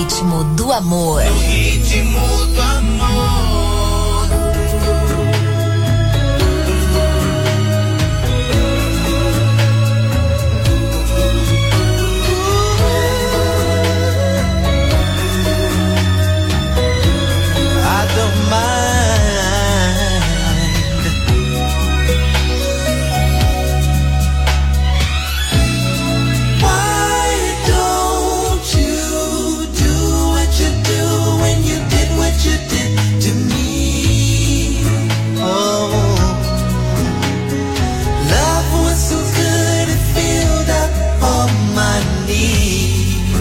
ritmo do amor. No ritmo do amor. I don't mind. Why don't you do what you do when you did what you did to me? Oh, love was so good it filled up all my needs.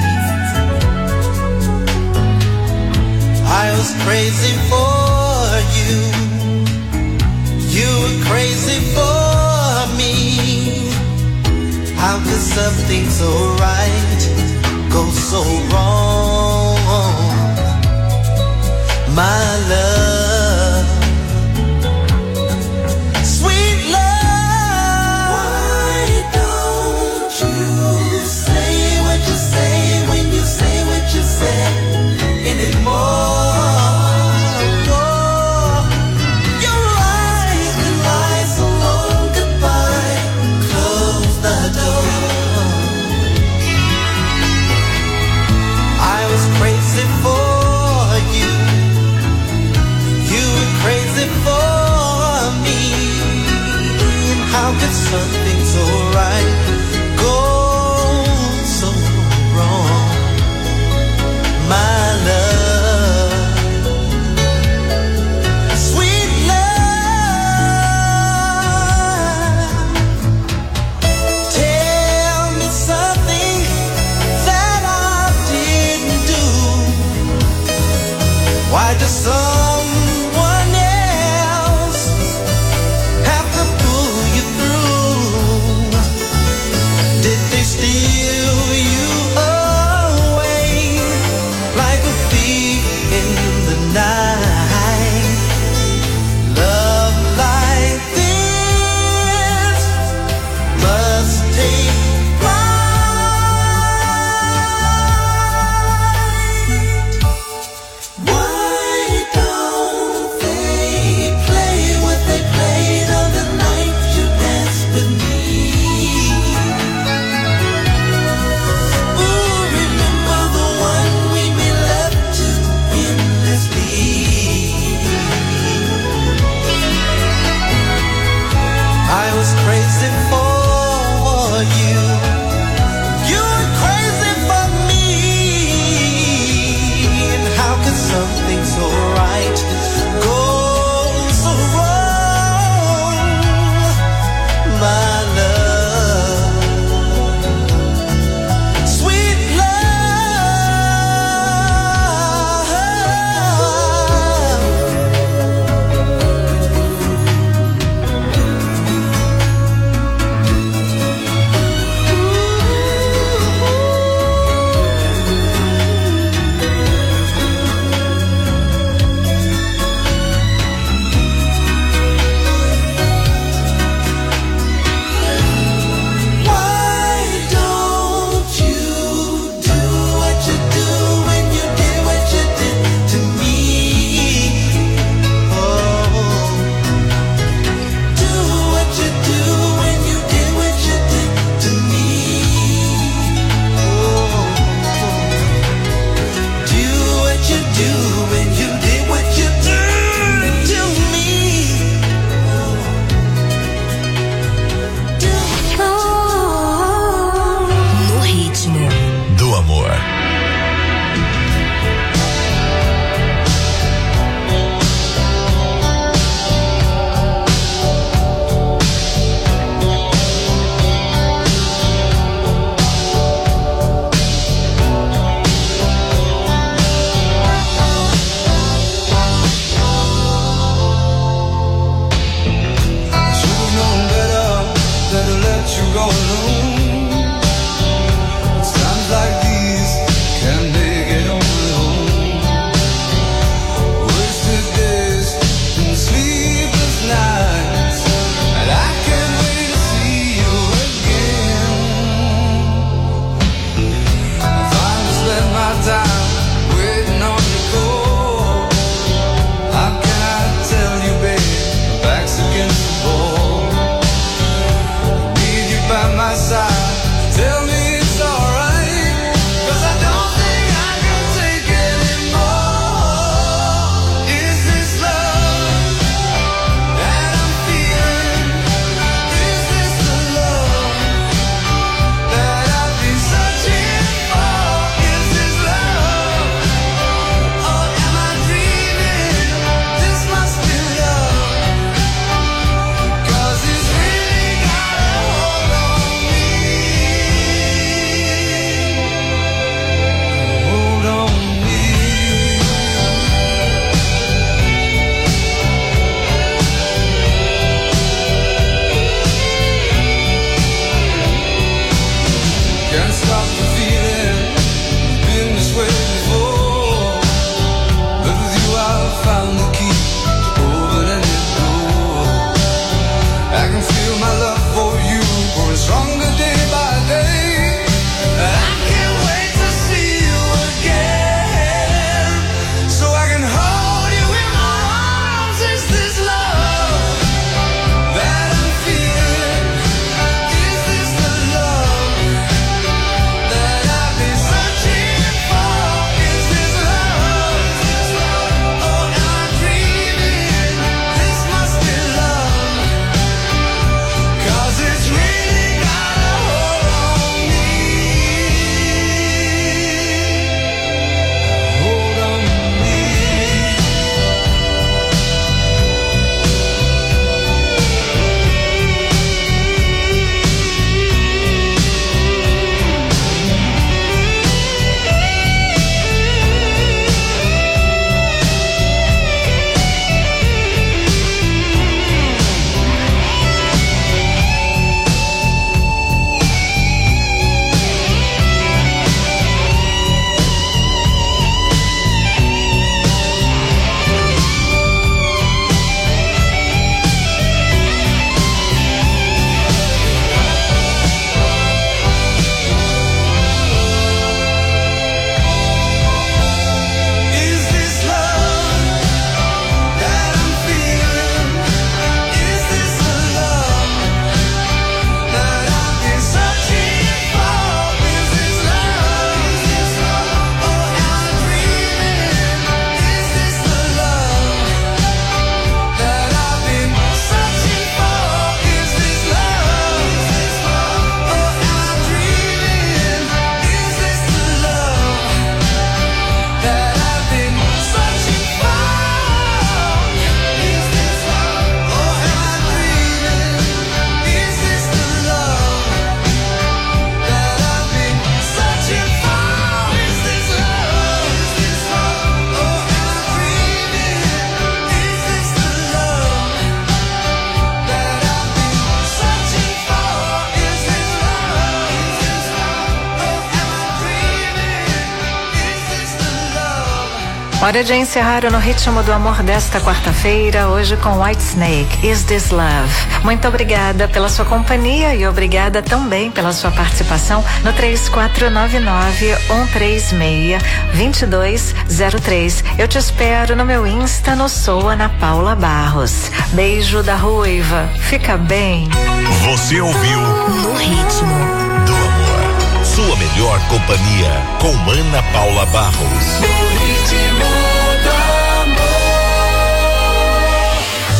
I was crazy for you. You were crazy for me. How could something so right go so wrong? My love, sweet love. Why don't you say what you say when you say what you say anymore? Your eyes can lie so long goodbye. Close the door. I was crazy for you. You were crazy for me. How could something so right go so wrong? My love, sweet love. Tell me something that I didn't do. Why does someone else have to pull you through? Did they steal you away like a thief in the night? Love like this must take flight. Why don't they play what they played on the night you danced with me? Ooh, remember the one we made love to endlessly. I was crazy for you. You were crazy for me. And how could something so right go so wrong? My love, sweet Why don't you do what you do when you did what you did to me? Oh, do what you do when you did what you did to me. Oh, do what you do when you did what you did to me. No ritmo do amor. I should've known better than to let you go alone. It's times like these Hora de encerrar o No Ritmo do Amor desta quarta-feira, hoje com Whitesnake, Is This Love. Muito obrigada pela sua companhia e obrigada também pela sua participação no 3499-136-2203. Eu te espero no meu Insta, no Sou Ana Paula Barros. Beijo da Ruiva. Fica bem. Você ouviu No Ritmo do Amor. Sua melhor companhia com Ana Paula Barros. No ritmo do amor.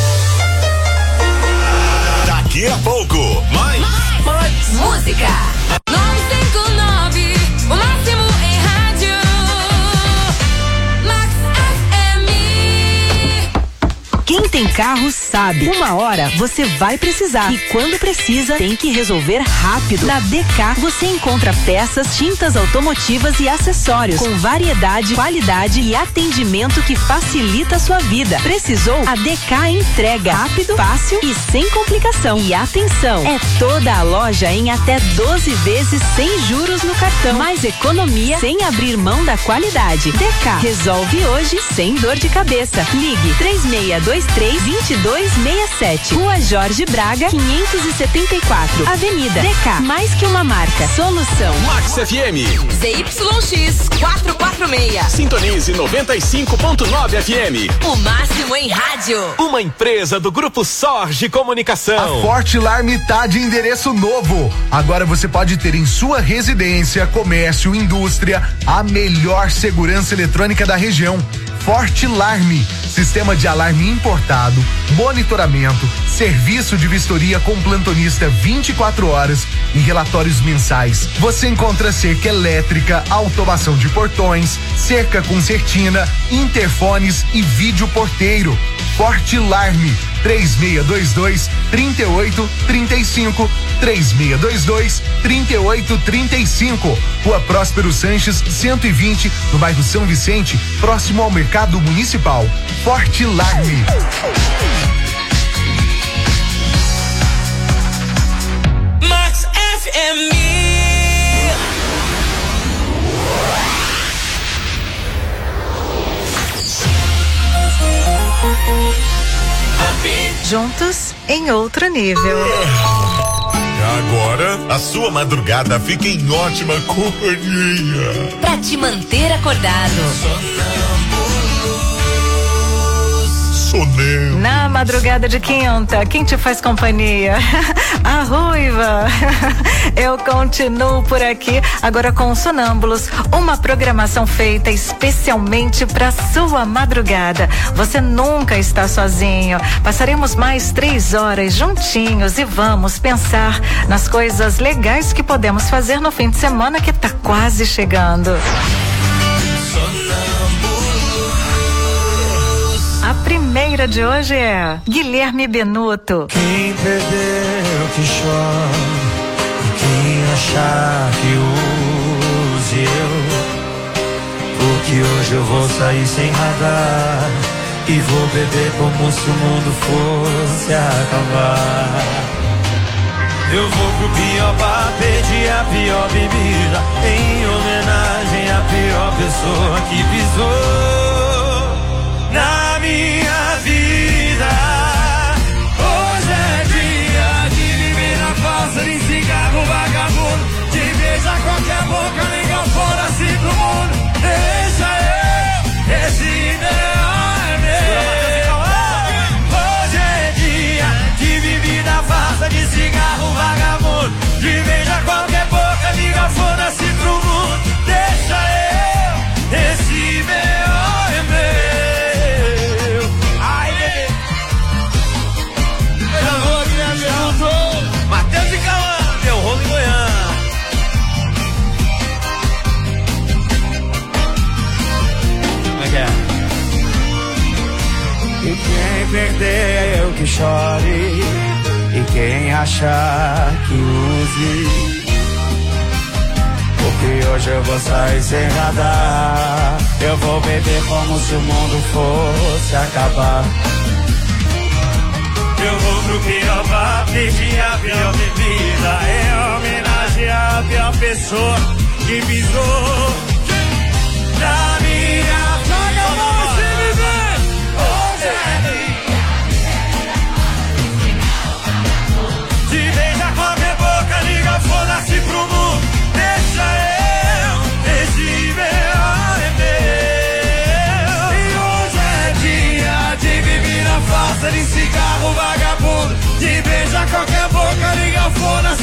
Daqui a pouco, mais música. 959, o máximo em rádio. Max FM. Quem tem carro sabe. Uma hora você vai precisar. E quando precisa, tem que resolver rápido. Na DK você encontra peças, tintas automotivas e acessórios com variedade, qualidade e atendimento que facilita a sua vida. Precisou? A DK entrega rápido, fácil e sem complicação. E atenção, é toda a loja em até 12 vezes sem juros no cartão. Mais economia sem abrir mão da qualidade. DK resolve hoje sem dor de cabeça. Ligue 3623-2267. Rua Jorge Braga, 574. Avenida DK. Mais que uma marca. Solução. Max FM. ZYX 446. Sintonize 95.9 FM. O máximo em rádio. Uma empresa do Grupo Sorge Comunicação. A Forte Alarme tá de endereço novo. Agora você pode ter em sua residência, comércio, indústria, a melhor segurança eletrônica da região. Forte Alarme, sistema de alarme importado, monitoramento, serviço de vistoria com plantonista 24 horas e relatórios mensais. Você encontra cerca elétrica, automação de portões, cerca com certina, interfones e vídeo porteiro. Forte Alarme, 3622-3835, 3622-3835. Rua Próspero Sanches, 120, no bairro São Vicente, próximo ao Mercado Municipal. Forte Alarme. Max FM. Juntos em outro nível. Agora, a sua madrugada fica em ótima companhia. Pra te manter acordado. Sonâmbulos. Na madrugada de quinta, quem te faz companhia? A Ruiva. Eu continuo por aqui, agora com Sonâmbulos, uma programação feita especialmente para sua madrugada. Você nunca está sozinho. Passaremos mais 3 horas juntinhos e vamos pensar nas coisas legais que podemos fazer no fim de semana que tá quase chegando. A primeira de hoje é Guilherme Benuto. Quem perdeu que chora, quem achar que use eu, porque hoje eu vou sair sem radar e vou beber como se o mundo fosse acabar. Eu vou pro pior bar, pedir a pior bebida, em homenagem à pior pessoa que pisou na minha vida. Hoje é dia de viver na falsa, de cigarro vagabundo, de beijar qualquer boca, ligar fora-se pro mundo. Deixa eu, esse ideal é meu. Hoje é dia de bebida falsa, de cigarro vagabundo, de beijar qualquer boca, ligar fora-se pro mundo. Deixa eu, esse ideal é meu. Matheus e Cauã, deu rolo em Goiânia. Como é que é? E quem perdeu que chore, e quem achar que use, porque hoje eu vou sair sem radar. Eu vou beber como se o mundo fosse acabar. Eu vou pro pior bar, pedir a pior bebida, em homenagem à pior pessoa que pisou na minha vida.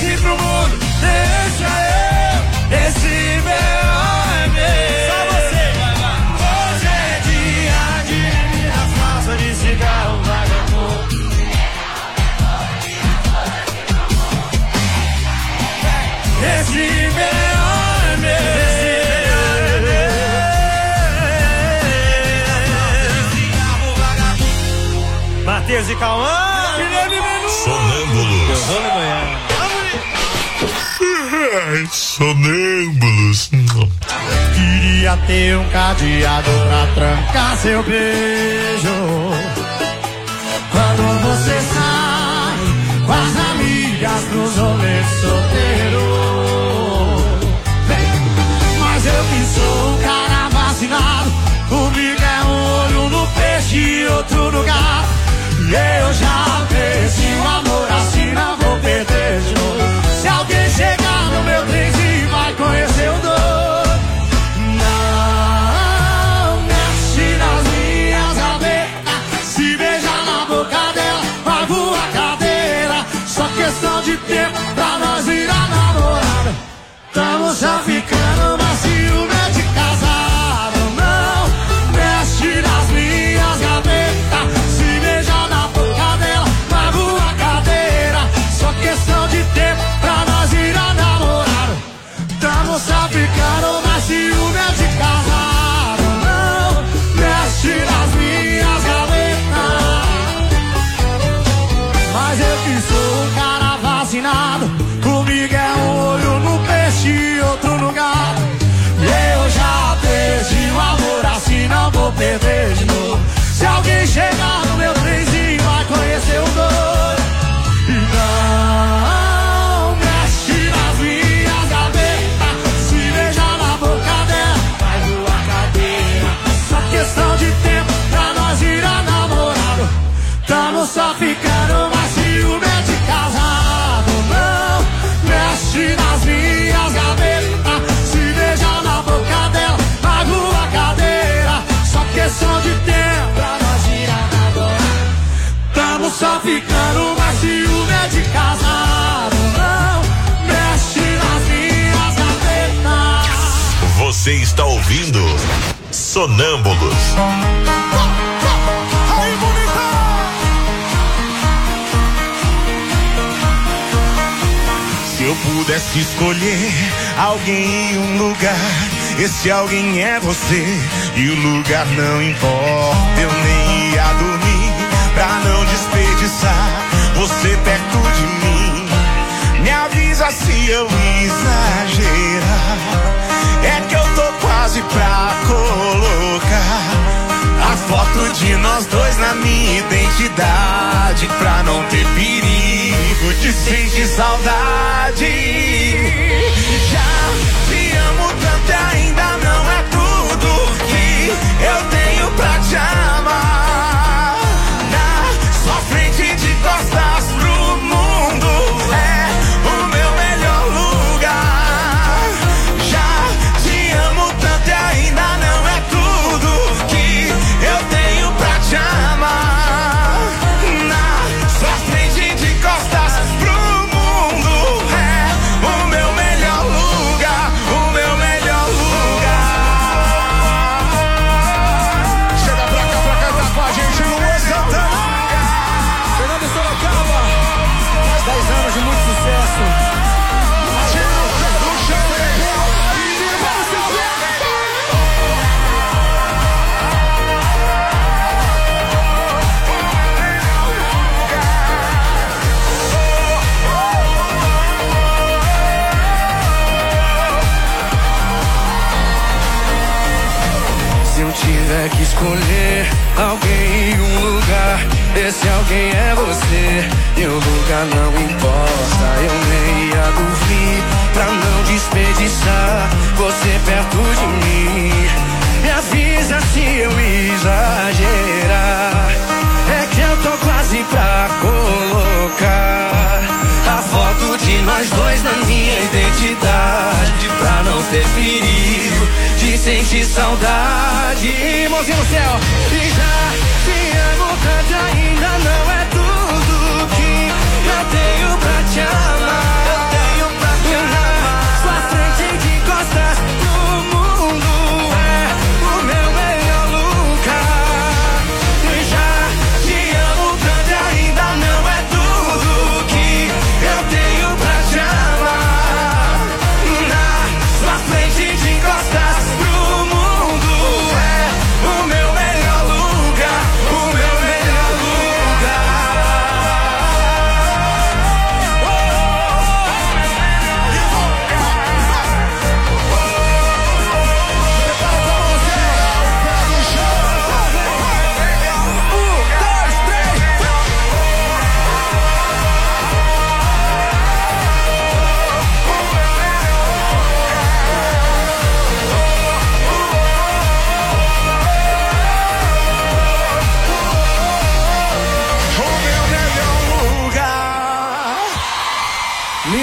assim pro mundo, deixa eu, esse B.O. é meu. Só você, vai lá. Hoje é dia de minha falsa de cigarro vagabundo. Esse B.O. é meu. Matheus e Cauã. Sonâmbulos. Eu vou no Sonâmbulos. Queria ter um cadeado pra trancar seu beijo. Quando você sai com as amigas pros rolês solteiro. Mas eu que sou um cara vacinado, comigo é um olho no peixe e outro no gato. Eu já perdi o amor, assim não vou perder de novo. Se alguém chegar no meu trenzinho, vai conhecer o dono. Não mexe nas minhas gavetas, se beijar na boca dela, pago a cadeira. Só questão de tempo pra nós virar namorada. Tamo só ficando, mas ciúme é de casado. Não mexe nas minhas gavetas, se beijar na boca dela, pago a cadeira. Só questão de tempo pra nós virar namorado. Tamo só ficando, mas ciúme é de casado. Não mexe nas minhas gavetas. Mas eu que sou um cara vacinado, comigo é um olho no peixe e outro no gato. Eu já perdi o amor, assim não vou perder de novo. Se alguém chegar no meu trenzinho, vai conhecer o doido. Não mexe nas minhas gavetas, se beijar na boca dela, vai voar cadeira. Só questão de tempo pra nós virar namorado. Tamo só ficando, mas ciúme é de casado. Não mexe nas minhas gavetas, se beijar na boca dela, pago a cadeira. Só questão de tempo pra nós virar namorado. Tamo só ficando, mas ciúme é de casado. Não mexe nas minhas gavetas. Você está ouvindo Sonâmbulos. Aí, bonita! Se eu pudesse escolher alguém em um lugar, esse alguém é você, e o lugar não importa. Eu nem ia dormir pra não desperdiçar você perto de mim. Me avisa se eu exagerar, é que eu tô quase pra colocar a foto de nós dois na minha identidade, pra não ter perigo de sentir saudade. Já te amo tanto e ainda não é tudo que eu tenho pra te amar. Na sua frente de costas pro mundo é o meu melhor lugar. Já te amo tanto e ainda não é tudo que eu tenho pra te amar. Na sua frente de costas pro mundo é o meu melhor lugar, o meu melhor lugar. Chega pra cá cantar com a gente no Moçantão. Fernando Sorocaba, mais 10 anos de muito sucesso. Se eu tiver que escolher alguém em um lugar, esse alguém é você, e o lugar não importa. Eu nem ia dormir pra não desperdiçar você perto de mim. Me avisa se eu exagerar, é que eu tô quase pra colocar a foto de nós dois na minha identidade, pra não ter perigo de sentir saudade. Mãozinha no céu. E já te amo tanto, ainda não é tudo que eu tenho pra te amar.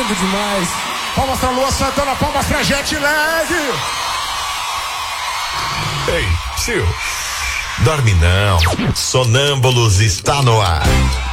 lindo demais. Palmas pra Lua Santana, palmas pra Jet Lag. Ei, Sil, dorme não. Sonâmbulos está no ar.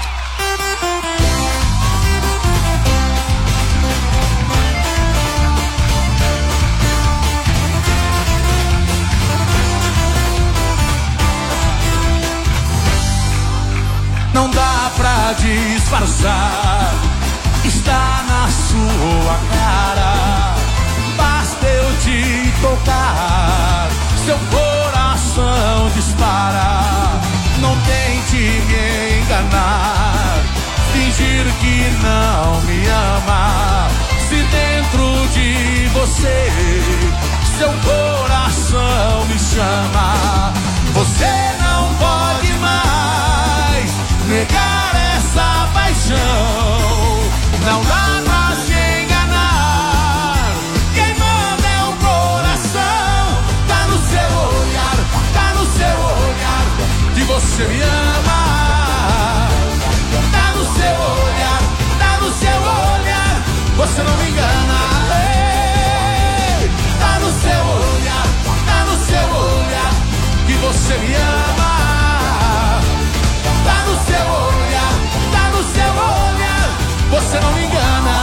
Não dá pra disfarçar, está na sua cara. Basta eu te tocar, seu coração dispara. Não tente me enganar, fingir que não me ama. Se dentro de você, seu coração me chama. Você não pode mais negar essa paixão. Não dá pra se enganar, quem manda é o coração. Tá no seu olhar, tá no seu olhar, que você me ama. Tá no seu olhar, tá no seu olhar, você não me engana. Ei, tá no seu olhar, tá no seu olhar, que você me ama. Tá no seu olhar, tá no seu olhar, você não me engana.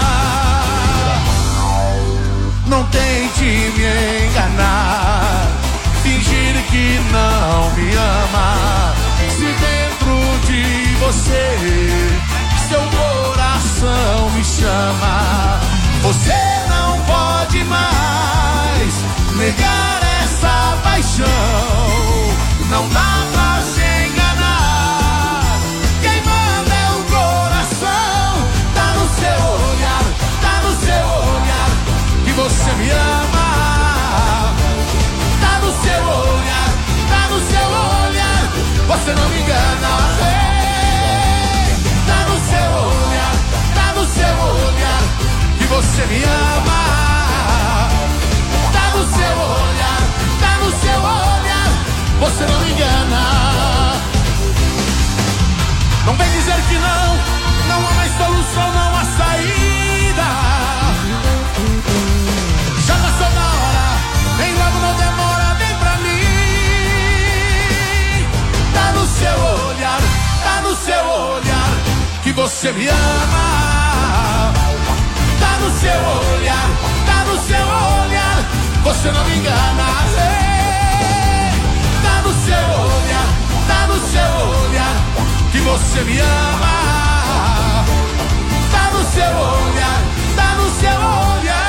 Não tente me enganar, fingir que não me ama. Se dentro de você, seu coração me chama. Você não pode mais negar essa paixão. Não dá pra se enganar, quem manda é o coração. Tá no seu olhar, tá no seu olhar, que você me ama. Tá no seu olhar, tá no seu olhar, você não me engana. Ei, tá no seu olhar, tá no seu olhar, que você me ama. Tá no seu olhar, tá no seu olhar, você não me engana. Não vem dizer que não há mais solução, não há saída. Já passou da hora, vem logo, não demora, vem pra mim. Tá no seu olhar, tá no seu olhar, que você me ama. Tá no seu olhar, tá no seu olhar, você não me engana. Ei, tá no seu olhar, tá no seu olhar, que você me ama. Tá no seu olhar, tá no seu olhar.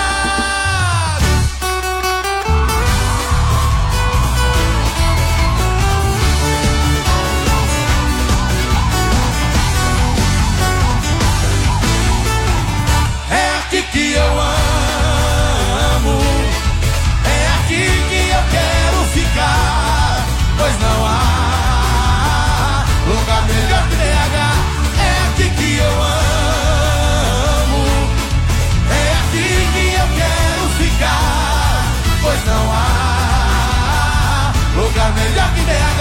É aqui que eu amo, é aqui que eu quero ficar, pois não há lugar melhor que BH. É aqui que eu amo, é aqui que eu quero ficar, pois não há lugar melhor que BH.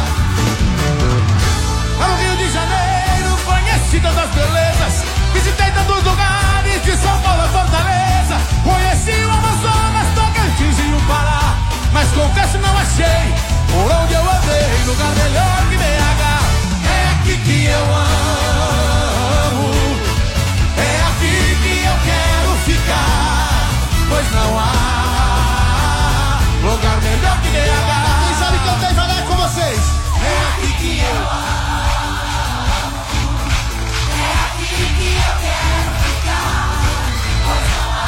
Lá no Rio de Janeiro conheci tantas belezas, visitei tantos lugares de São Paulo a Fortaleza, conheci o Amazonas, Tocantins e o Pará, mas confesso não achei por onde eu andei lugar melhor que BH. É aqui que eu amo, é aqui que eu quero ficar, pois não há lugar melhor que BH. Quem sabe que eu tenho jogar com vocês? É aqui que eu amo, é aqui que eu quero ficar, pois não há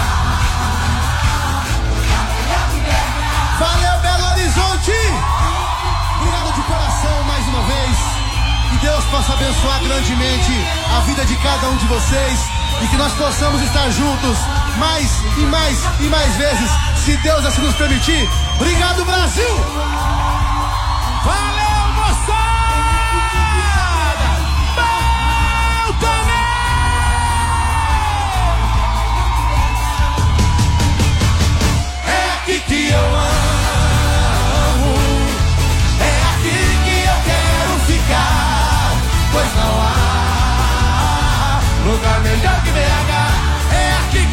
lugar melhor que BH. Valeu, Belo Horizonte! Obrigado de coração mais uma vez. Que Deus possa abençoar grandemente a vida de cada um de vocês e que nós possamos estar juntos mais e mais e mais vezes, se Deus assim nos permitir. Obrigado, Brasil! Valeu, moçada! Bom também! É aqui que eu amo, é aqui que eu quero ficar, pois não há lugar melhor que BH. É aqui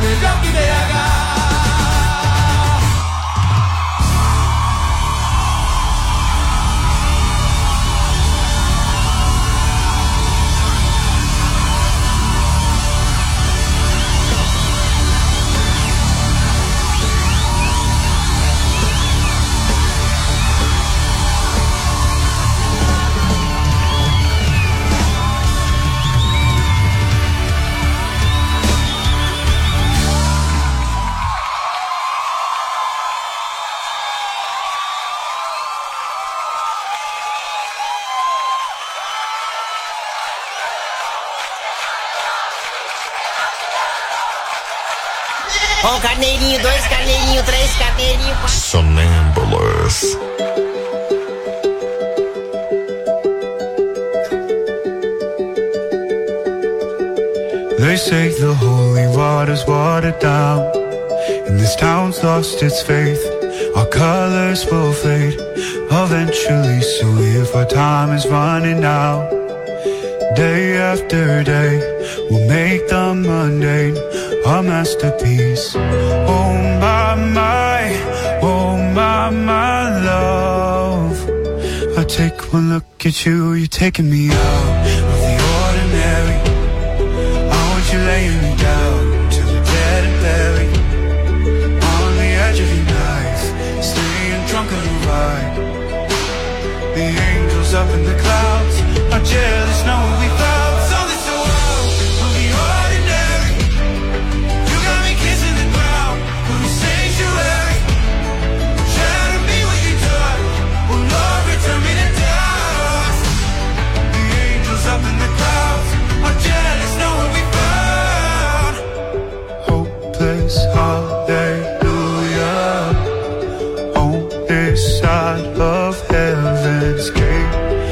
melhor que BH. Um carneirinho, 2 carneirinhos, 3 carneirinhos. Sonâmbulos. They say the holy water's watered down, and this town's lost its faith. Our colors will fade eventually, so if our time is running out, day after day, we'll make the mundane a masterpiece. Oh my love, I take one look at you, you're taking me out of the ordinary. I want you laying me down till we're dead and buried, on the edge of your knife, staying drunk on your ride. The angels up in the clouds are jealous, know what we found. So this world of the ordinary, you got me kissing the ground of the sanctuary. Try to be what you done, oh Lord, return me to dust. The angels up in the clouds are jealous, know what we found. Hopeless hallelujah, on this side of heaven's gate.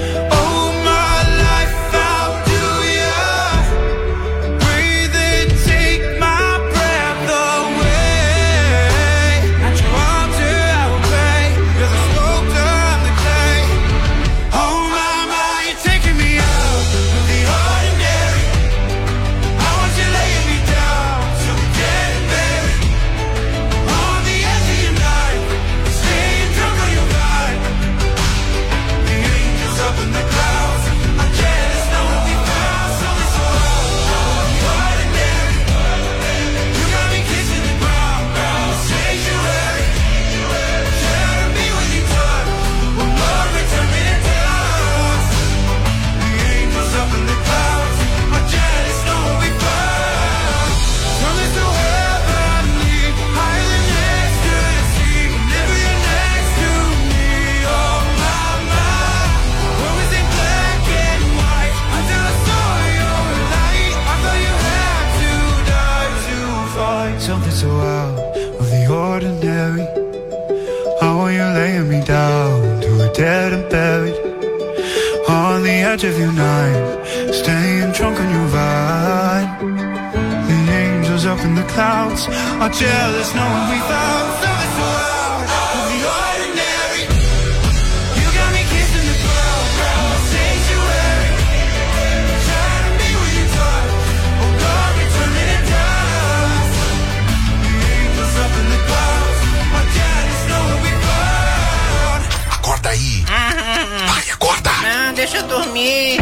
Something so out of the ordinary. How are you laying me down to a dead and buried, on the edge of your night, staying drunk on your ride. The angels up in the clouds are jealous knowing we found something so out of the ordinary. You got me kissing the ground of the sanctuary. Trying to be what you thought, oh God, return me to dust. Up in the clouds, my dad is knowing we found. Acorda aí. Vai, acorda. Não, deixa eu dormir.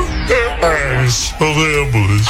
Sonâmbulos.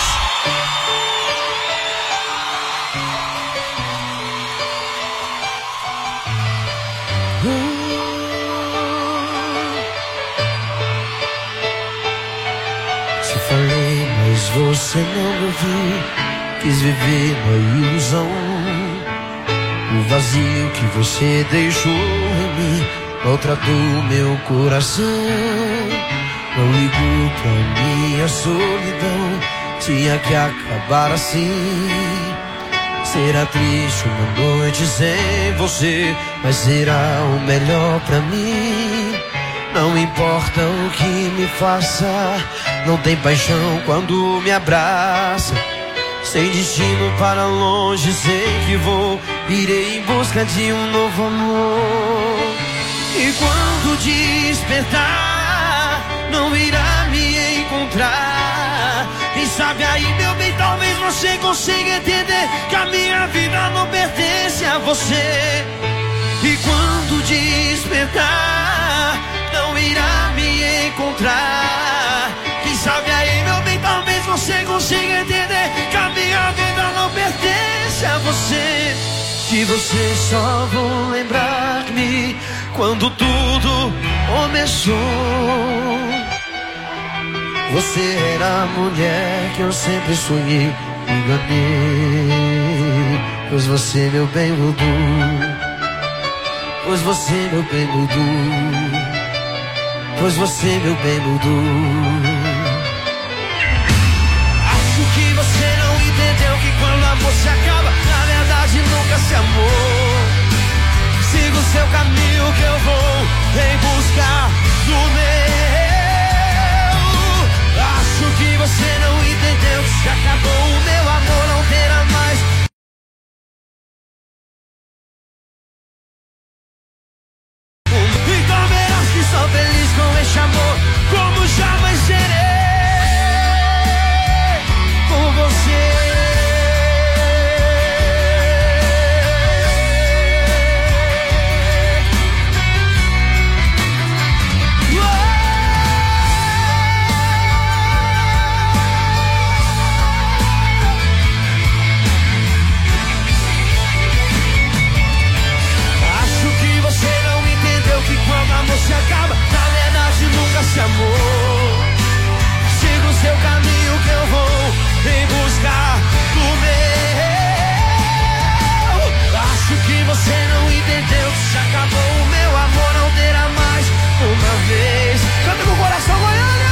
Te falei, mas você não me ouviu. Quis viver uma ilusão. O vazio que você deixou em mim maltratou meu coração. Não ligou pra minha solidão, tinha que acabar assim. Será triste uma noite sem você, mas será o melhor pra mim. Não importa o que me faça, não tem paixão quando me abraça. Sem destino para longe, sei que vou, irei em busca de um novo amor. E quando despertar, não irá me encontrar. Quem sabe aí, meu bem, talvez você consiga entender que a minha vida não pertence a você. E quando despertar, não irá me encontrar. Quem sabe aí, meu bem, talvez você consiga entender que a minha vida não pertence a você. Que você só vão lembrar-me quando tudo começou. Você era a mulher que eu sempre sonhei, me enganei. Pois você, meu bem, mudou. Pois você, meu bem, mudou. Pois você, meu bem, mudou. Acho que você não entendeu que quando o amor se acaba, na verdade nunca se amou. Siga o seu caminho que eu vou em busca do meu. Acho que você não entendeu que se acabou o meu amor, não terá mais. Então verás que sou feliz com este amor, como jamais serei com você. Se acaba, na verdade nunca se amou. Siga o seu caminho que eu vou em busca do meu. Acho que você não entendeu que se acabou o meu amor, não terá mais uma vez. Canta com o coração, Goiânia!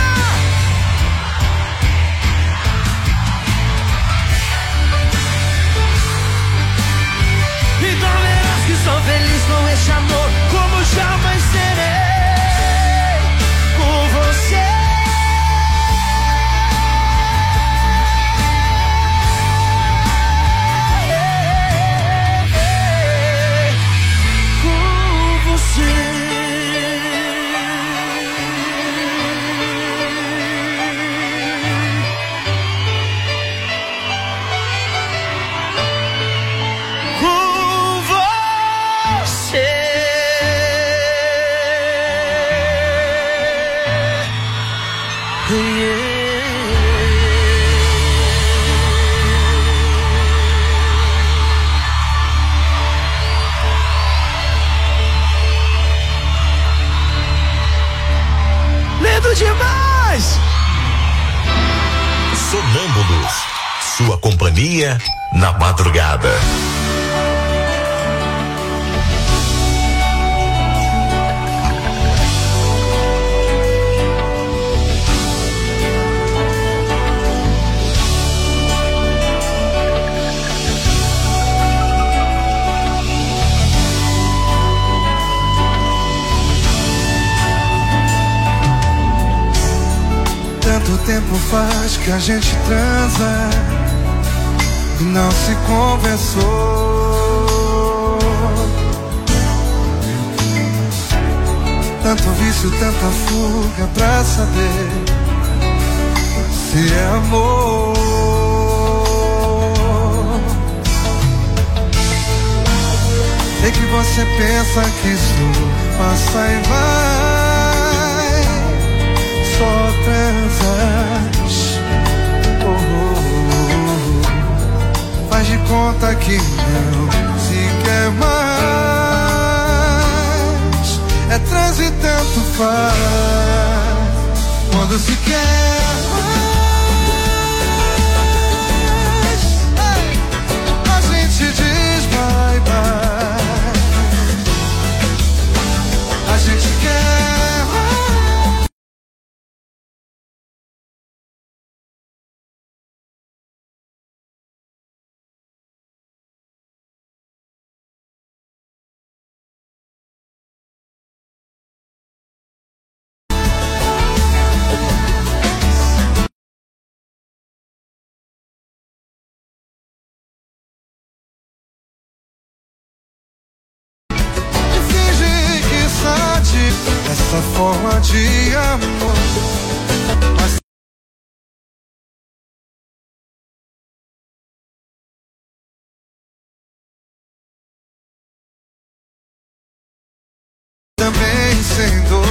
Então verás que sou feliz com este amor, como jamais serei com você. Com você. Demais! Sonâmbulos, sua companhia na madrugada. Tanto tempo faz que a gente transa e não se conversou. Tanto vício, tanta fuga pra saber se é amor. Sei que você pensa que isso passa e vai, só transas. Faz de conta que não se quer mais. É trans e tanto faz. Quando se quer mais, a gente diz bye bye. A gente quer mais. Essa forma de amor também sem dor.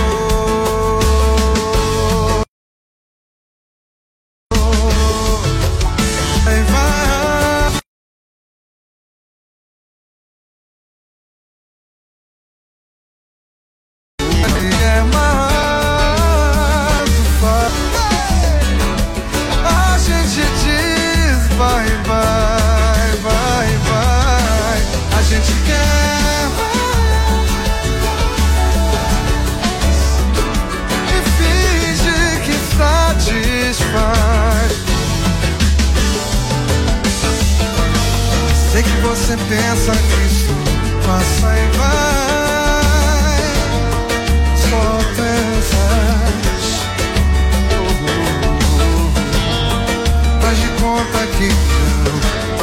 Você pensa nisso, passa e vai. Só pensas. Faz de conta que não.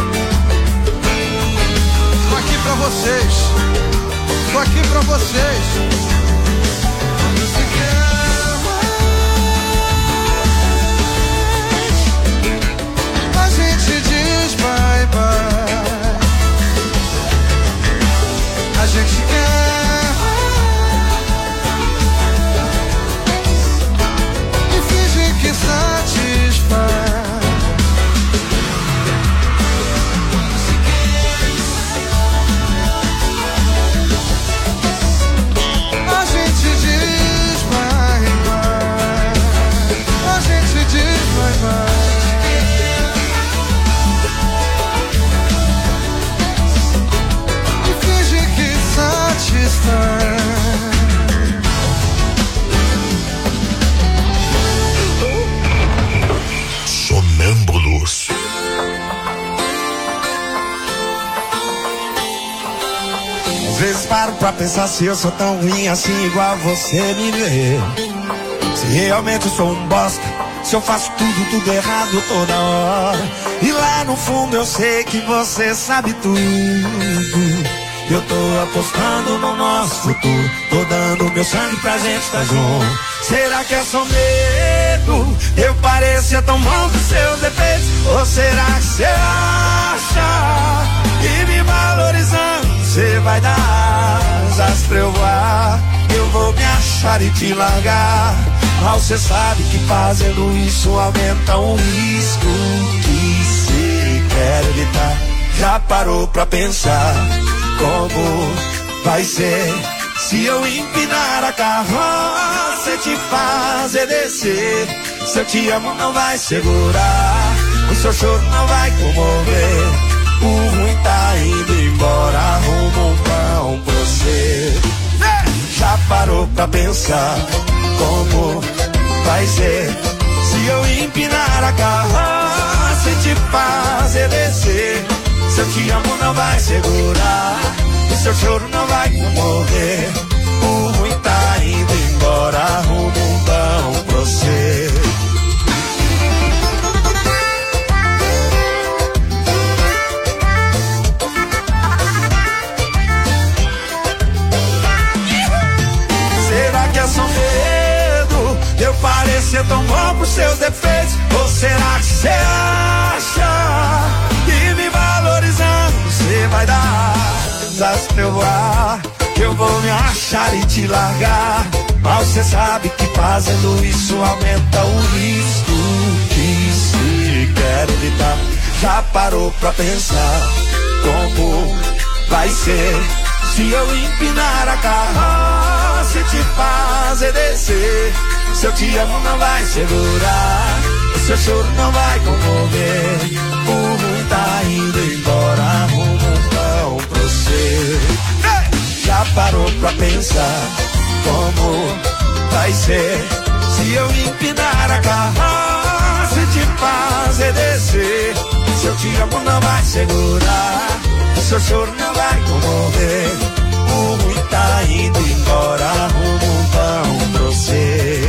Tô aqui pra vocês. Tô aqui pra vocês. Quando se quer mais, a gente diz bye bye. A gente quer e finge que satisfaz. A gente diz vai, vai. A gente diz vai, vai. Sonâmbulos. Às vezes paro pra pensar se eu sou tão ruim assim igual você me vê. Se realmente eu sou um bosta, se eu faço tudo errado toda hora. E lá no fundo eu sei que você sabe tudo. Eu tô apostando no nosso futuro, tô dando meu sangue pra gente estar junto. Será que é só medo? Eu parecia tão bom com seus defeitos. Ou será que você acha que me valorizando você vai dar asas pra eu voar? Eu vou me achar e te largar. Mal cê sabe que fazendo isso aumenta o risco que cê quer evitar. Já parou pra pensar como vai ser se eu empinar a carroça e te fazer descer? Se eu te amo não vai segurar, o seu choro não vai comover. O ruim tá indo embora, arruma um pão pra você. Já parou pra pensar como vai ser se eu empinar a carroça e te fazer descer? Se eu te amo não vai segurar, o seu choro não vai comover. O ruim tá indo embora, arruma um pão pra você. Será que é só medo? Eu parecer tão bom por seus defeitos? Ou será que você acha que me valorizando você vai dar asas pra eu voar? Que eu vou me achar e te largar. Mas você sabe que fazendo isso aumenta o risco que se quer evitar. Já parou pra pensar como vai ser se eu empinar a carroça e te fazer descer? Se eu te amo não vai segurar, o seu choro não vai comover. O ruim tá indo embora, arruma um pão pra você. Já parou pra pensar como vai ser se eu empinar a carroça e te fazer descer? Se eu te amo não vai segurar, o seu choro não vai comover. O ruim tá indo embora, arruma um pão pra você.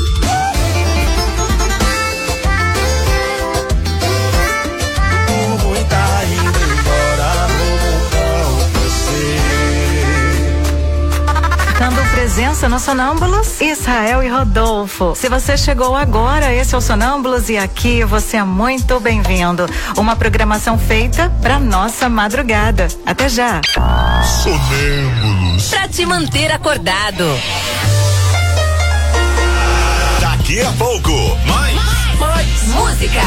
O ruim tá indo embora, arruma um pão pra você. Dando presença no Sonâmbulos, Israel e Rodolfo. Se você chegou agora, esse é o Sonâmbulos e aqui você é muito bem-vindo. Uma programação feita pra nossa madrugada. Até já. Sonâmbulos. Pra te manter acordado. Daqui a pouco, mais música.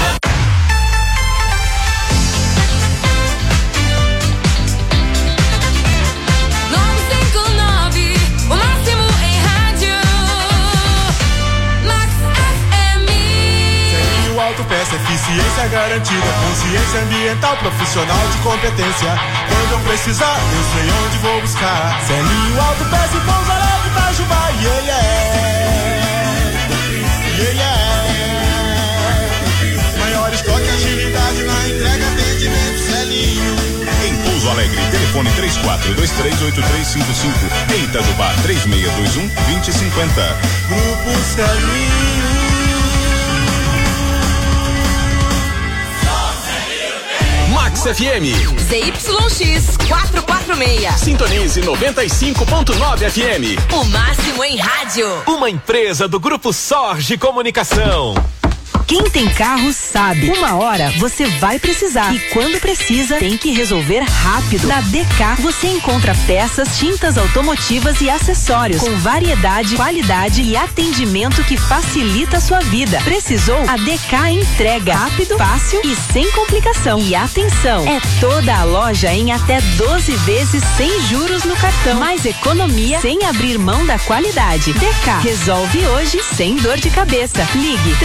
Autopeça, eficiência garantida, consciência ambiental, profissional de competência. Quando eu precisar, eu sei onde vou buscar. Celinho Autopeça e Pouso Alegre, Itajubá, maior estoque, agilidade na entrega, atendimento, Celinho. Em Pouso Alegre, telefone 34238355. Em Itajubá, 3621-2050. Grupo Celinho. Max FM. ZYX 446. Sintonize 95.9 FM. O máximo em rádio. Uma empresa do Grupo Sorge Comunicação. Quem tem carro sabe. Uma hora você vai precisar. E quando precisa, tem que resolver rápido. Na DK você encontra peças, tintas automotivas e acessórios com variedade, qualidade e atendimento que facilita a sua vida. Precisou? A DK entrega rápido, fácil e sem complicação. E atenção, é toda a loja em até 12 vezes sem juros no cartão. Mais economia sem abrir mão da qualidade. DK resolve hoje sem dor de cabeça. Ligue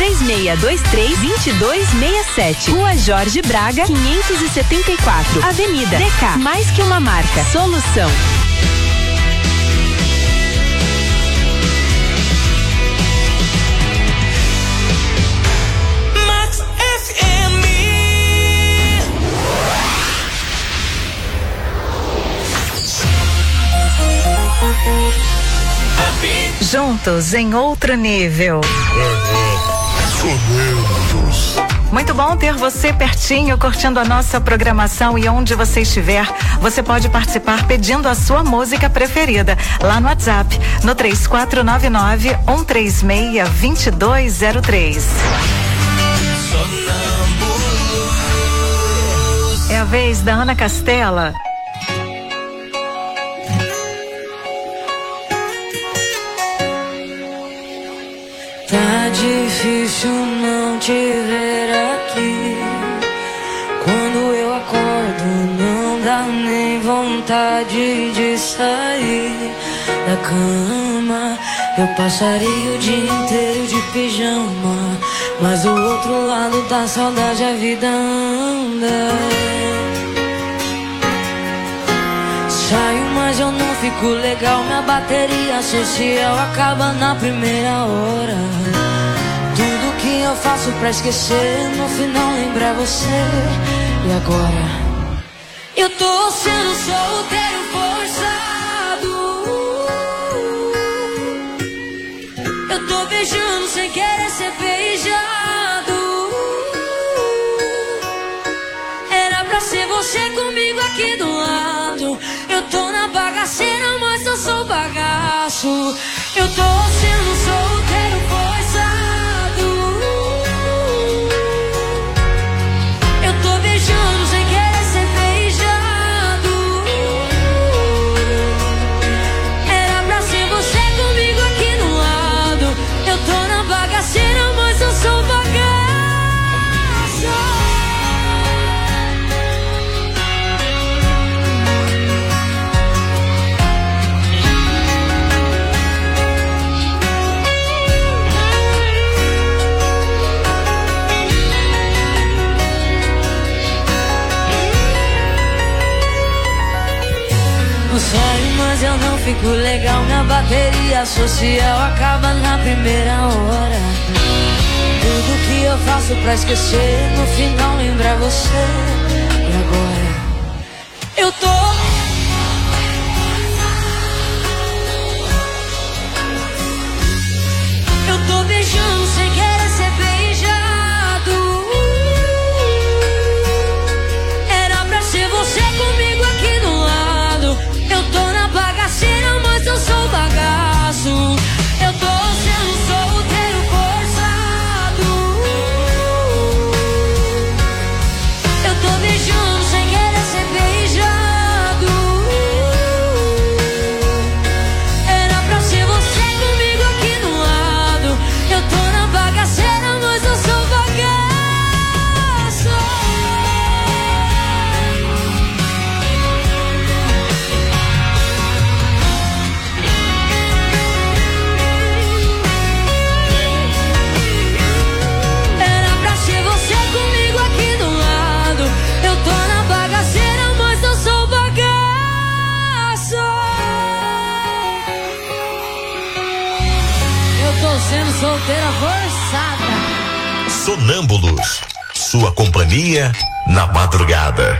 3623-2267. Rua Jorge Braga, 574. Avenida DK. Mais que uma marca. Solução. Max FM. Juntos em outro nível. Muito bom ter você pertinho, curtindo a nossa programação, e onde você estiver, você pode participar pedindo a sua música preferida lá no WhatsApp, no 3499-136-2203. É a vez da Ana Castela. Tá difícil não te ver aqui. Quando eu acordo não dá nem vontade de sair da cama. Eu passaria o dia inteiro de pijama, mas do outro lado da saudade a vida anda. Saio, mas eu não fico legal. Minha bateria social acaba na primeira hora. Tudo que eu faço pra esquecer, no final lembra você. E agora? Eu tô sendo solteiro forçado. Eu tô beijando sem querer ser beijado. Era pra ser você comigo aqui do lado. Eu tô na bagaceira, mas eu sou bagaço. Eu tô sendo solteiro forçado. Eu tô beijando sem querer ser beijado. Era pra ser você comigo aqui do lado. Eu tô na bagaceira, mas eu sou bagaço. Saio, mas eu não fico legal. Minha bateria social acaba na primeira hora. Tudo que eu faço pra esquecer, no final lembra você. E agora? Eu tô beijando sem querer ser beijado. Era pra ser você comigo aqui do lado. Eu tô na bagaceira, mas eu sou bagaço. solteira forçada. Sonâmbulos, sua companhia na madrugada.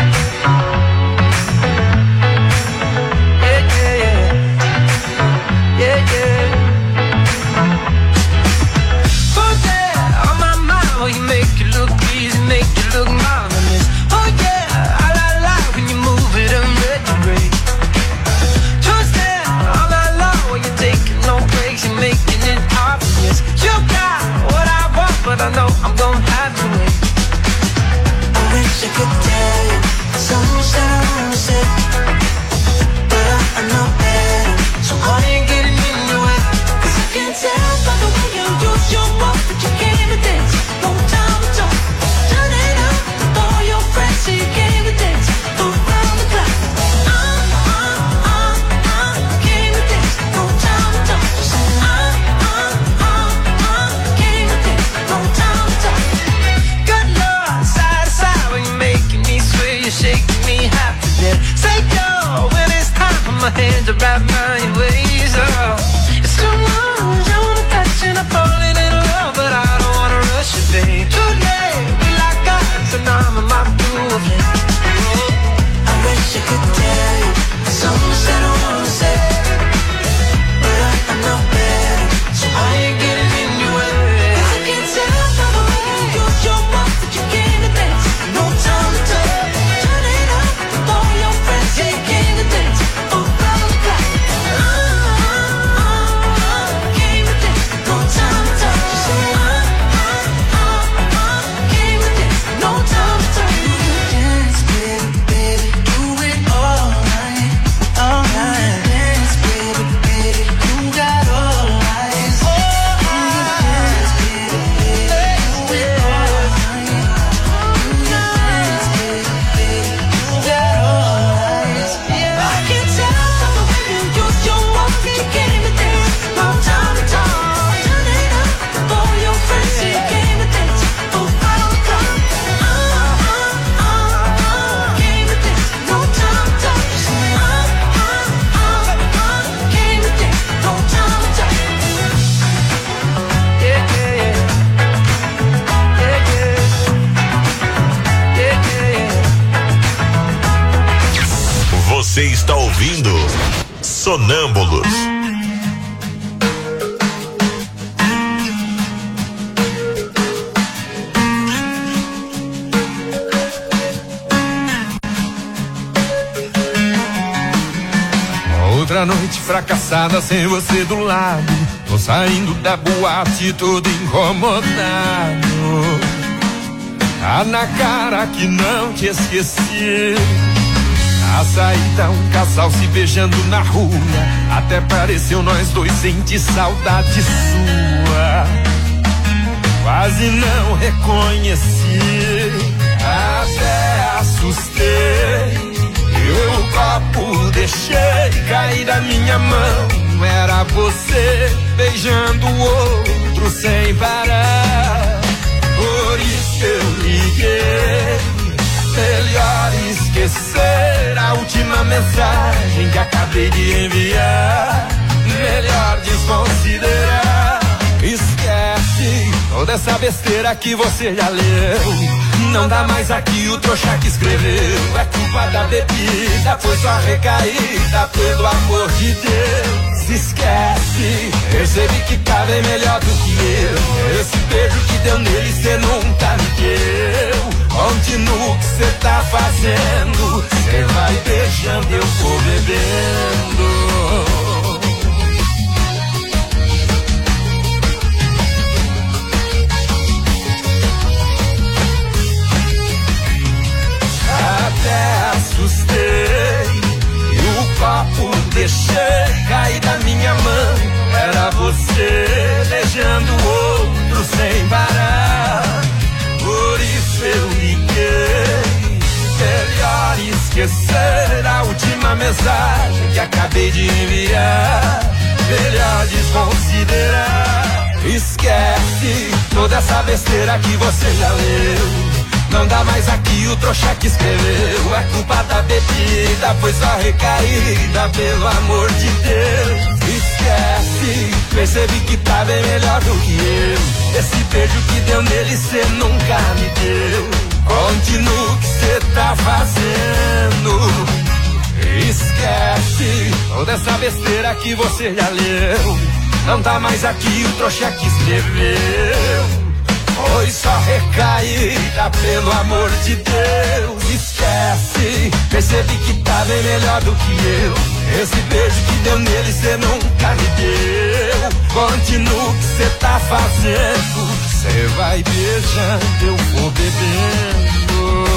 But I know I'm gonna have to wait. I wish I could tell you something that I wanna say, but I know better, so I ain't getting in your way. 'Cause I can tell by the way you use your mouth that you came to dance. No time to talk, turn it up with all your friends, so you came to dance around the clock. Came to dance, no time to talk. Just say came to dance, no time to talk. Good Lord, side to side when you're making me sway, you're shaking me happy then. Say yo, when it's time for my hands to wrap around your waist. Oh, it's too much, I wanna touch and I'm falling in love, but I don't wanna rush it, babe. Too late, we lock eyes and I'm in my groove. I wish I could tell you something that I wanna say, but I know better, so I ain't getting in your way. 'Cause I can tell by the way you use your mouth that you came to dance. No time to talk, turn it up with all your friends, yeah, you came to dance around the clock. Came to dance, no time to talk. Just say came to dance, no time to talk. You can dance, baby, baby, do it all night, all night. Dance, baby, baby, you got all eyes. You can dance, baby, baby, do it all night. You can dance, baby, baby, you got all eyes. I can tell by the way you use your mouth that you came to dance. No time to talk, turn it up with all your friends, so you came to dance around the clock. Came to dance, no time to talk. Just say came to dance, no time to talk. Yeah, yeah, yeah. Yeah, yeah. Yeah, yeah, yeah. Você está ouvindo Sonâmbulos. Outra noite fracassada sem você do lado. Tô saindo da boate todo incomodado. Tá na cara que não te esqueci. Na saída um casal se beijando na rua. Até pareceu nós dois sentir saudade sua. Quase não reconheci, até assustei. Eu o copo deixei cair da minha mão. Era você beijando o outro sem parar. Por isso eu liguei. Melhor esquecer a última mensagem que acabei de enviar. Melhor desconsiderar. Esquece toda essa besteira que você já leu. Não dá mais aqui o trouxa que escreveu. É culpa da bebida, foi só recaída, pelo amor de Deus. Esquece, percebi que tá bem melhor do que eu. Esse beijo que deu nele cê nunca me deu. Continua o que cê tá fazendo. Cê vai beijando, eu vou bebendo. Até assustei e o copo deixei cair da minha mão. Era você beijando o outro sem parar. Por isso eu liguei. Melhor esquecer a última mensagem que acabei de enviar. Melhor desconsiderar. Esquece toda essa besteira que você já leu. Não dá mais aqui o trouxa que escreveu. É culpa da bebida, foi só recaída, pelo amor de Deus. Esquece, percebi que tá bem melhor do que eu. Esse beijo que deu nele cê nunca me deu. Continua o que cê tá fazendo. Esquece toda essa besteira que você já leu. Não tá mais aqui o trouxa que escreveu. Foi só recaída, pelo amor de Deus. Esquece, percebi que tá bem melhor do que eu. Esse beijo que deu nele cê nunca me deu. Continua o que cê tá fazendo. Cê vai beijando, eu vou bebendo.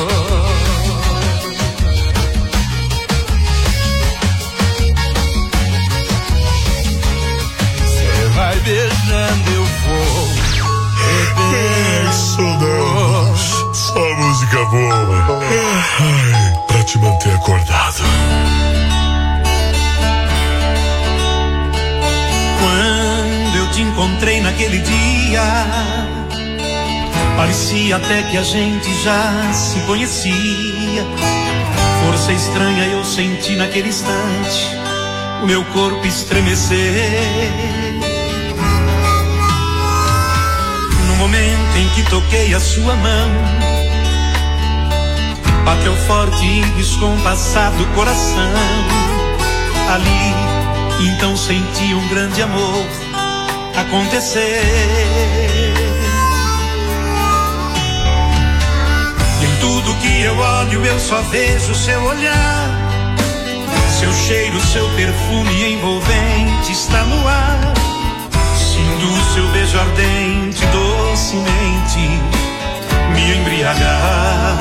Cê vai beijando, eu vou. Sonâmbulos, só música boa. Ai, pra te manter acordado. Quando eu te encontrei naquele dia, parecia até que a gente já se conhecia. Força estranha eu senti naquele instante, o meu corpo estremecer. No momento em que toquei a sua mão, bateu forte e descompassado o coração. Ali, então senti um grande amor acontecer. E em tudo que eu olho eu só vejo seu olhar, seu cheiro, seu perfume envolvente está no ar. Sinto seu beijo ardente, docemente me embriagar.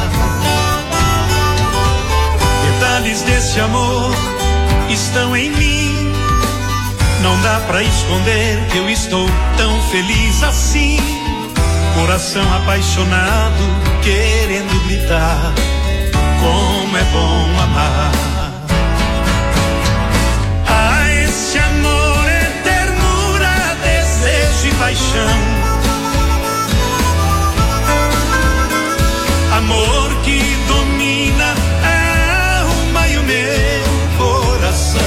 Detalhes desse amor estão em mim, não dá pra esconder que eu estou tão feliz assim. Coração apaixonado, querendo gritar, como é bom amar. Ah, esse amor é ternura, desejo e paixão. Amor que domina a alma e o meu coração.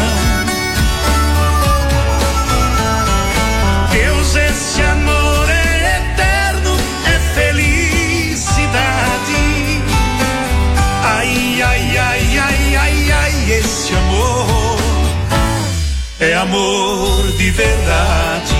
Deus, esse amor é eterno, é felicidade. Ai, ai, ai, ai, ai, ai, esse amor é amor de verdade.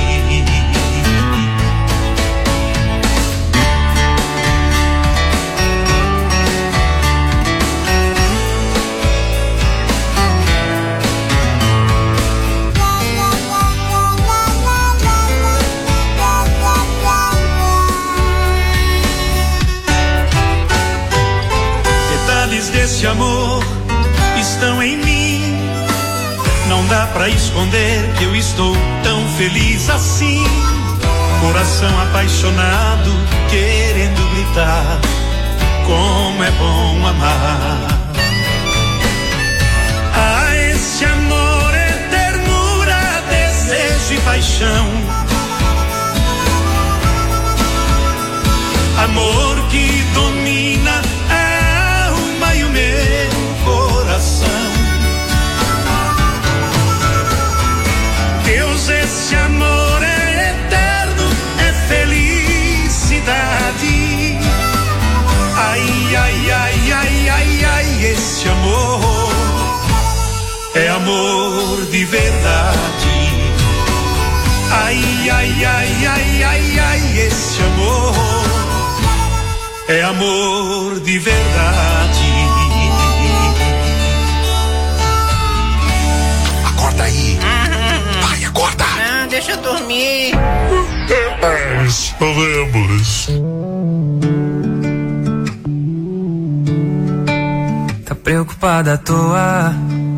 Desse amor estão em mim, não dá pra esconder que eu estou tão feliz assim. Coração apaixonado, querendo gritar, como é bom amar. Ah, esse amor é ternura, desejo e paixão. Amor que domina e o meu coração. Deus, esse amor é eterno, é felicidade. Ai, ai, ai, ai, ai, ai, esse amor é amor de verdade. Ai, ai, ai, ai, ai, ai, esse amor é amor de verdade. Acorda aí. Vai, acorda. Não, deixa eu dormir. Sonâmbulos. Tá preocupada à toa?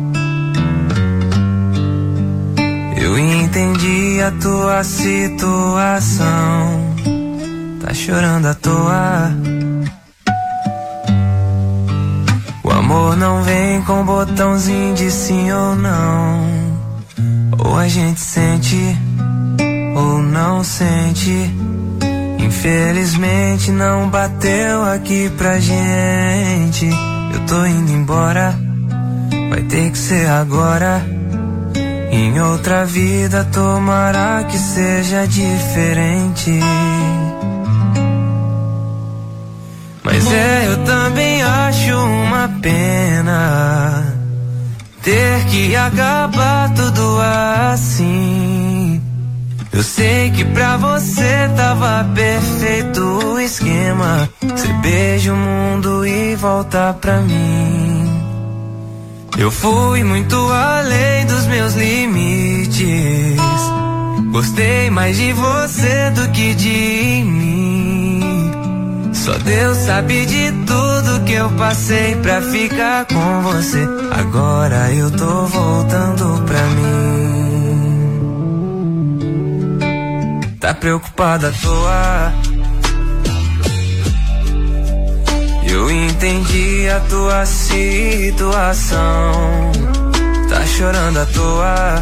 Eu entendi a tua situação. Tá chorando à toa? O amor não vem com botãozinho de sim ou não. Ou a gente sente, ou não sente. Infelizmente não bateu aqui pra gente. Eu tô indo embora, vai ter que ser agora. Em outra vida tomara que seja diferente. Mas eu também acho uma pena ter que acabar tudo assim. Eu sei que pra você tava perfeito o esquema. Você beija o mundo e volta pra mim. Eu fui muito além dos meus limites. Gostei mais de você do que de mim. Só Deus sabe de tudo que eu passei pra ficar com você. Agora eu tô voltando pra mim. Tá preocupada à toa? Eu entendi a tua situação. Tá chorando à toa?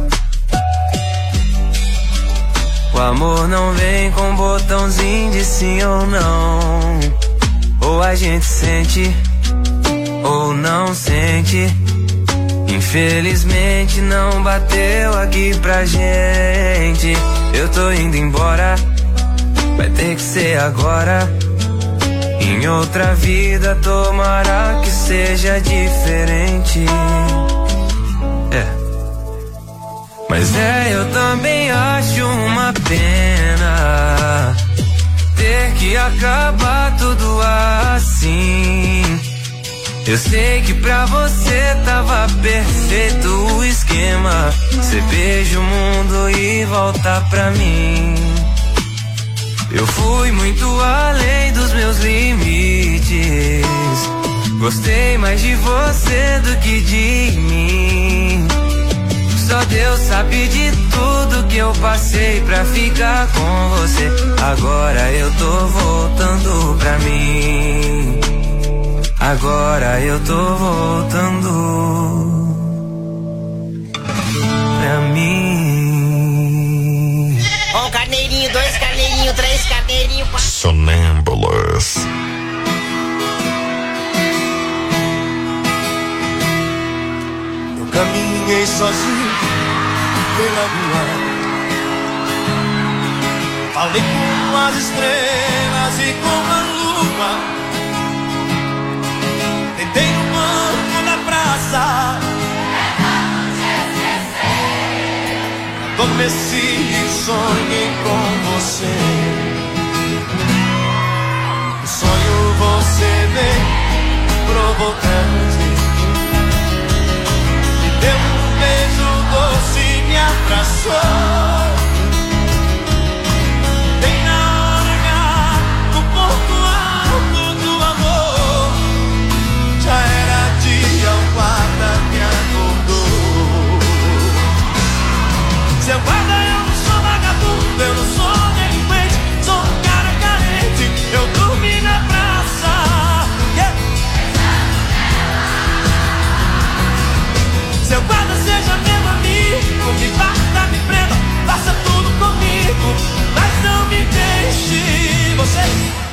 O amor não vem com botãozinho de sim ou não. Ou a gente sente, ou não sente. Infelizmente não bateu aqui pra gente. Eu tô indo embora, vai ter que ser agora. Em outra vida tomara que seja diferente. Mas eu também acho uma pena ter que acabar tudo assim. Eu sei que pra você tava perfeito o esquema. Você beija o mundo e volta pra mim. Eu fui muito além dos meus limites. Gostei mais de você do que de mim. Só Deus sabe de tudo que eu passei pra ficar com você. Agora eu tô voltando pra mim. Agora eu tô voltando pra mim. Um carneirinho, dois carneirinhos, três carneirinhos, quatro. Sonâmbulos. Eu caminhei sozinho pela rua, falei com as estrelas e com a lua. Tentei no banco da praça, adormeci e sonhei com você. No sonho você veio provocante, me deu um beijo doce e me abraçou. Bem na hora, no ponto alto do amor, já era dia, o guarda me acordou. Seu guarda, eu não sou vagabundo, eu não sou delinquente, sou um cara carente, eu dormi na praça. Yeah. Seu guarda, seja meu amigo, me bata, me prenda, faça tudo comigo, mas não me deixe. Você